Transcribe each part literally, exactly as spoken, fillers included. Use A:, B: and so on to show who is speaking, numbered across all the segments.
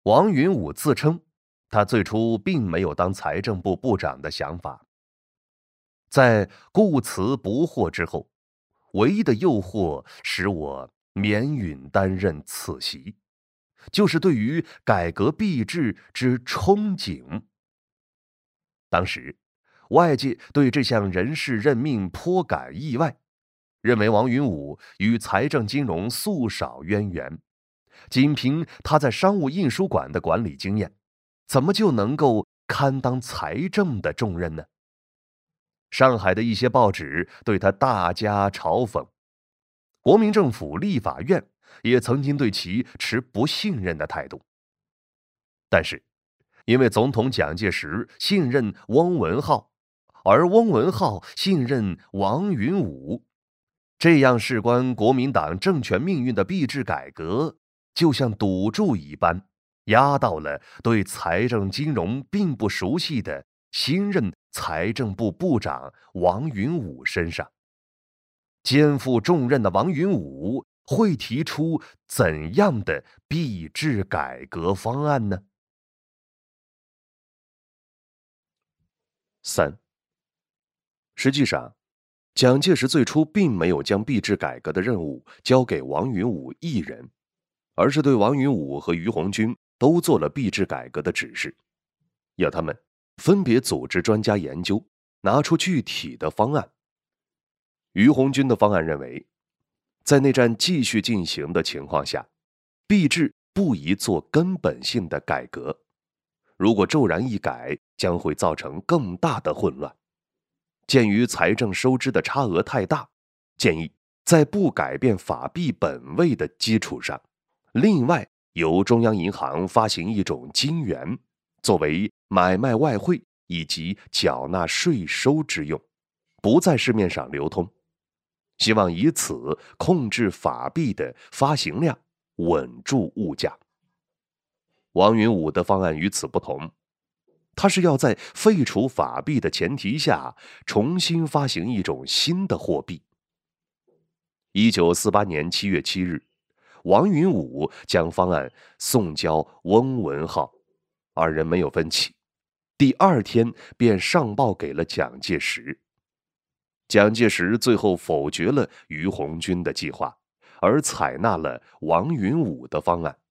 A: 王云武自称，他最初并没有当财政部部长的想法。在顾辞不惑之后，唯一的诱惑使我免允担任此席，就是对于改革币制之憧憬。当时，外界对这项人事任命颇感意外，认为王云武与财政金融素少渊源，仅凭他在商务印书馆的管理经验，怎么就能够堪当财政的重任呢？上海的一些报纸对他大加嘲讽，国民政府立法院也曾经对其持不信任的态度。但是，因为总统蒋介石信任翁文灏，而翁文灏信任王云武，这样事关国民党政权命运的币制改革，就像赌注一般，压到了对财政金融并不熟悉的新任财政部部长王云武身上。肩负重任的王云武会提出怎样的币制改革方案呢？三，实际上，蒋介石最初并没有将币制改革的任务交给王云武一人，而是对王云武和于鸿钧都做了币制改革的指示，要他们分别组织专家研究，拿出具体的方案。于鸿钧的方案认为，在内战继续进行的情况下，币制不宜做根本性的改革，如果骤然一改，将会造成更大的混乱。鉴于财政收支的差额太大，建议在不改变法币本位的基础上，另外由中央银行发行一种金元，作为买卖外汇以及缴纳税收之用，不在市面上流通，希望以此控制法币的发行量，稳住物价。王云武的方案与此不同，他是要在废除法币的前提下，重新发行一种新的货币。一九四八年七月七日，王云武将方案送交翁文灏，二人没有分歧，第二天便上报给了蒋介石。蒋介石最后否决了于鸿钧的计划，而采纳了王云武的方案。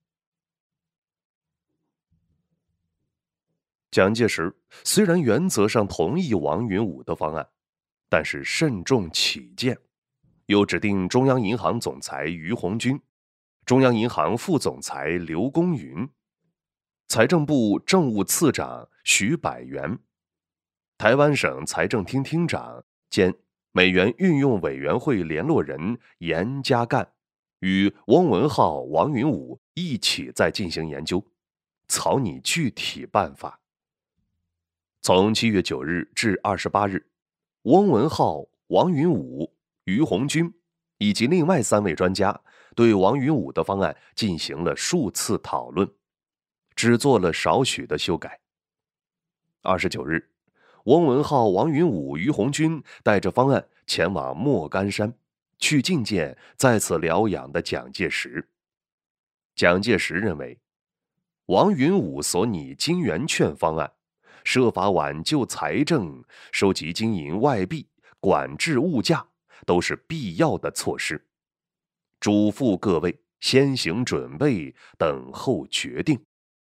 A: 蒋介石虽然原则上同意王云武的方案，但是慎重起见，又指定中央银行总裁于鸿钧、中央银行副总裁刘公云、财政部政务次长徐百元、台湾省财政厅厅长兼美元运用委员会联络人严家淦与翁文灏、王云武一起在进行研究，草拟具体办法。从七月九日至二十八日，翁文灏、王云武、于鸿钧以及另外三位专家对王云武的方案进行了数次讨论，只做了少许的修改。二十九日，翁文灏、王云武、于鸿钧带着方案前往莫干山，去觐见在此疗养的蒋介石。蒋介石认为，王云武所拟金圆券方案，设法挽救财政、收集金银外币、管制物价，都是必要的措施。嘱咐各位先行准备，等候决定。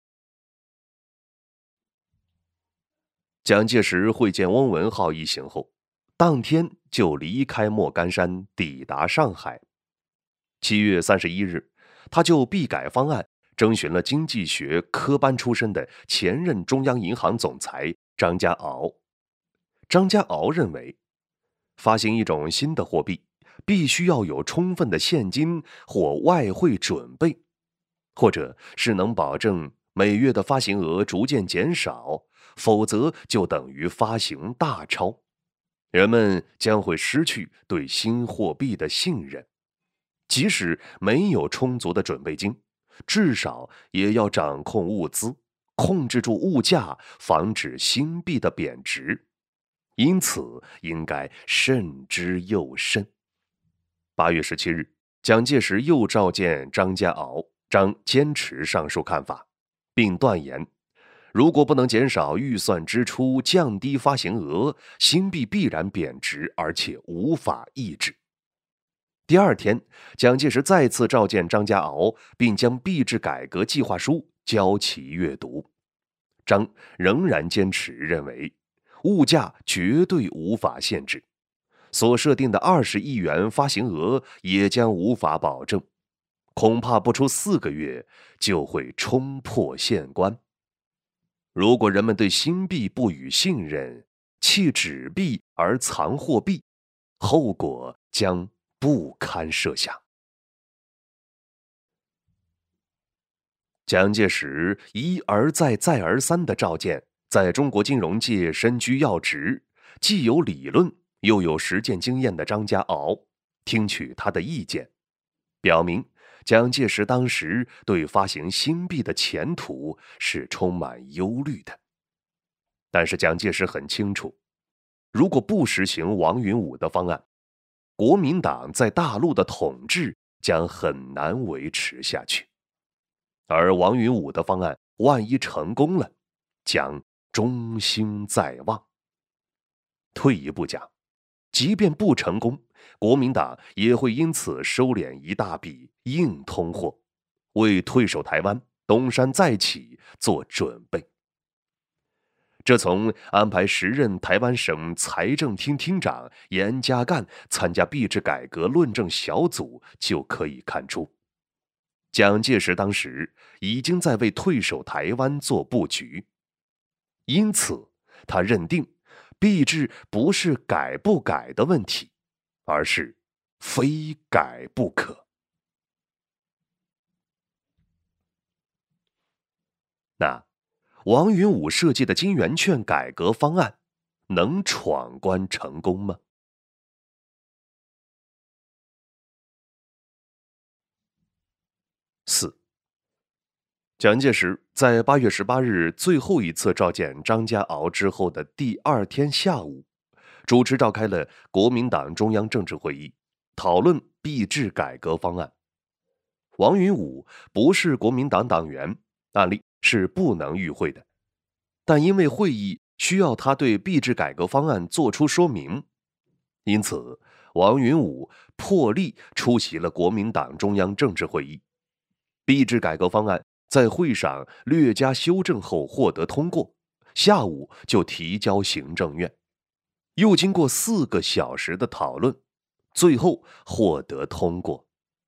A: 蒋介石会见翁文灏一行后，当天就离开莫干山，抵达上海。七月三十一日，他就币改方案征询了经济学科班出身的前任中央银行总裁张家敖。张家敖认为，发行一种新的货币，必须要有充分的现金或外汇准备，或者是能保证每月的发行额逐渐减少，否则就等于发行大钞，人们将会失去对新货币的信任。即使没有充足的准备金，至少也要掌控物资，控制住物价，防止新币的贬值。因此，应该慎之又慎。八月十七日，蒋介石又召见张家敖，张坚持上述看法。 并断言，如果不能减少预算支出，降低发行额，新币必然贬值，而且无法抑制。第二天，蒋介石再次召见张家敖，并将币制改革计划书交其阅读。张仍然坚持认为，物价绝对无法限制，所设定的二十亿元发行额也将无法保证，恐怕不出四个月就会冲破县关。如果人们对新币不予信任，弃纸币而藏货币，后果将不堪设想。蒋介石一而再再而三地召见在中国金融界身居要职，既有理论又有实践经验的张家敖，听取他的意见，表明蒋介石当时对发行新币的前途是充满忧虑的。但是蒋介石很清楚，如果不实行王云武的方案，国民党在大陆的统治将很难维持下去，而王云武的方案万一成功了，将中兴在望。退一步讲，即便不成功，国民党也会因此收敛一大笔硬通货，为退守台湾、东山再起做准备。这从安排时任台湾省财政厅厅长严家淦参加币制改革论证小组就可以看出，蒋介石当时已经在为退守台湾做布局，因此他认定币制不是改不改的问题，而是非改不可。那王云武设计的金圆券改革方案能闯关成功吗？四，蒋介石在八月十八日最后一次召见张家敖之后的第二天下午，主持召开了国民党中央政治会议，讨论币制改革方案。王云武不是国民党党员，按例是不能与会的，但因为会议需要他对币制改革方案作出说明，因此王云武破例出席了国民党中央政治会议。币制改革方案在会上略加修正后获得通过，下午就提交行政院，又经过四个小时的讨论，最后获得通过。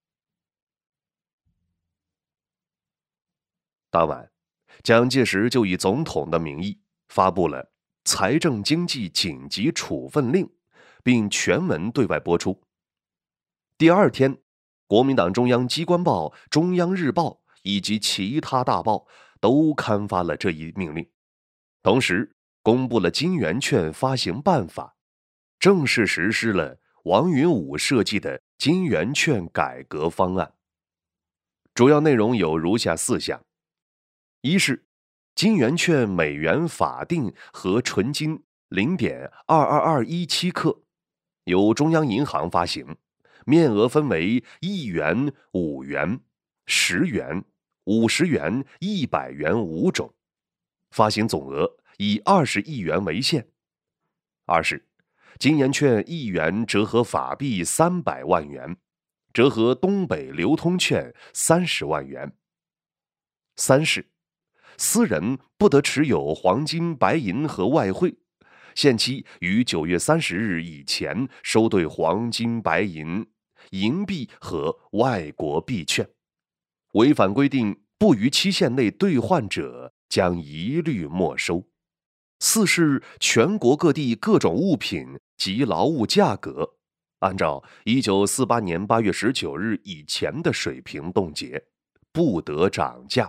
A: 当晚，蒋介石就以总统的名义发布了财政经济紧急处分令，并全文对外播出。第二天，国民党中央机关报《中央日报》以及其他大报都刊发了这一命令，同时公布了金圆券发行办法，正式实施了王云武设计的金圆券改革方案。主要内容有如下四项：一是金圆券每元法定和纯金 零点二二二一七 克，由中央银行发行，面额分为一元、五元、十元、五十元、一百元五种，发行总额以二十亿元为限。二是金圆券一元折合法币三百万元，折合东北流通券三十万元。三是私人不得持有黄金、白银和外汇，限期于九月三十日以前收兑黄金、白银、银币和外国币券，违反规定不于期限内兑换者将一律没收。四是全国各地各种物品及劳务价格按照一九四八年八月十九日以前的水平冻结，不得涨价。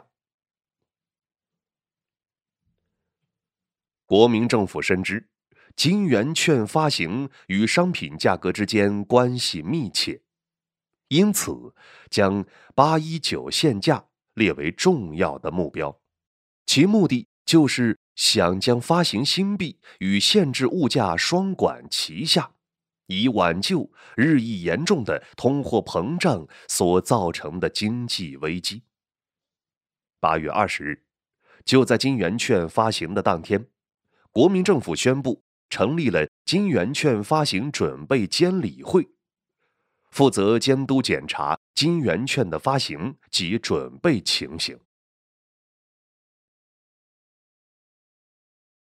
A: 国民政府深知金圆券发行与商品价格之间关系密切，因此将八一九限价列为重要的目标，其目的就是想将发行新币与限制物价双管齐下，以挽救日益严重的通货膨胀所造成的经济危机。八月二十日， 就在金圆券发行的当天，国民政府宣布成立了金圆券发行准备监理会，负责监督检查金圆券的发行及准备情形。